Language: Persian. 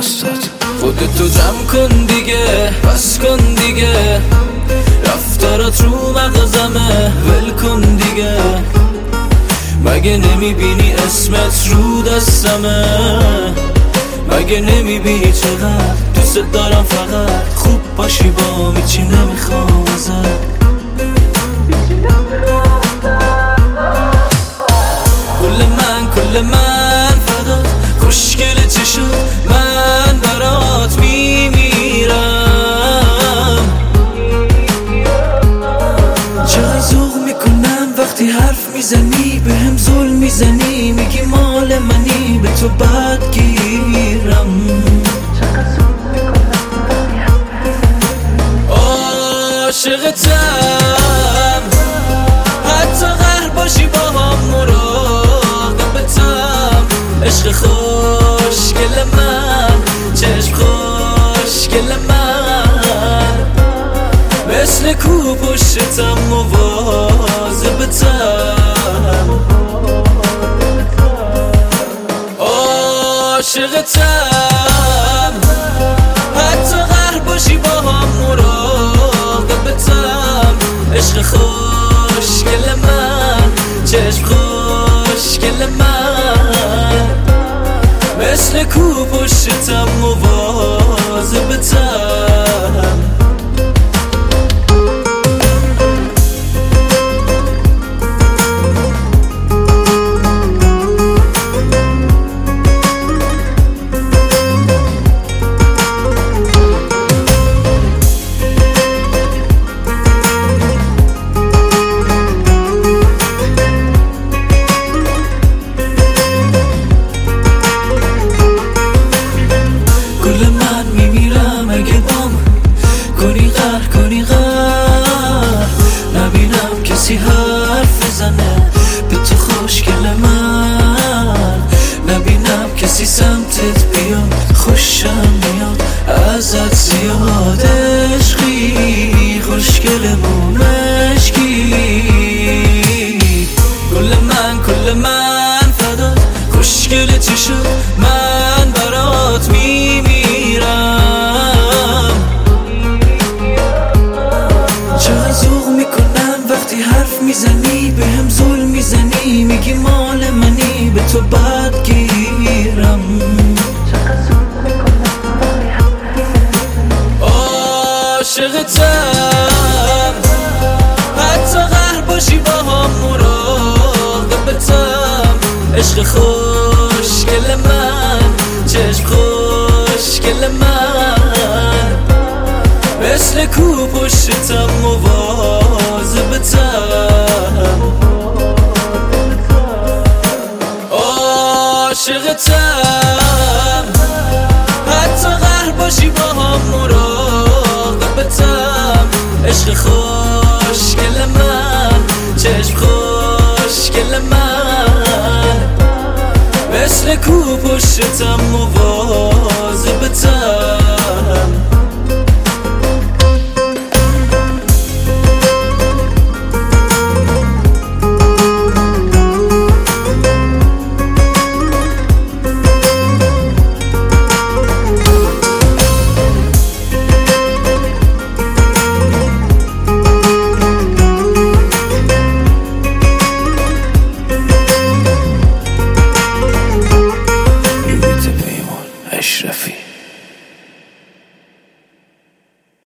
واسات. خودتو جمع کن دیگه، بس کن دیگه، رفتارات رو مغزمه، ول کن دیگه. مگه نمیبینی اسمت رو دستمه؟ مگه نمیبینی چقدر دوست دارم؟ فقط خوب باشی با هیچی نمیخوام ازت. کل من فدات، خوشگل چی شد من برات میمیرم. چقدر ذوق میکنم وقتی حرف میزنی، بهم ظلم میزنی، میگی مال منی، به تو بدگیرم. عاشقتم، حتی قهر باشی با هم مراقبتم. عشق خوشگل من، چشم خوشگل من، مثل کو پشتم مواظبتم. عاشقتم، حتی قهر باشی با هم مراقبتم. عشق خوشگل من، چشم خوشگل من، مثل کو پشتم مواظبتم. نبینم کسی حرف بزنه به تو خوشگل من، نبینم کسی سمتت بیاد، خوشم میاد ازت زیاد. عشقی خوشگلمون مشکی، کل من فدات، خوشگل چی شد من برات میمیرم. چقدر ذوق میکنم وقتی حرف میزنی، بهم ظلم میزنی، میگی مال منی، به تو بدگیرم. عاشقتم، حتی قهر باشی با هم مراقبتم. عشق خوشگل من، چشم خوشگل من، مثل کو پشتم مواظبتم. عاشقتم، حتی قهر باشی با هم مراقبتم. عشق خوشگل من، چشم خوشگل من، مثل کو پشتم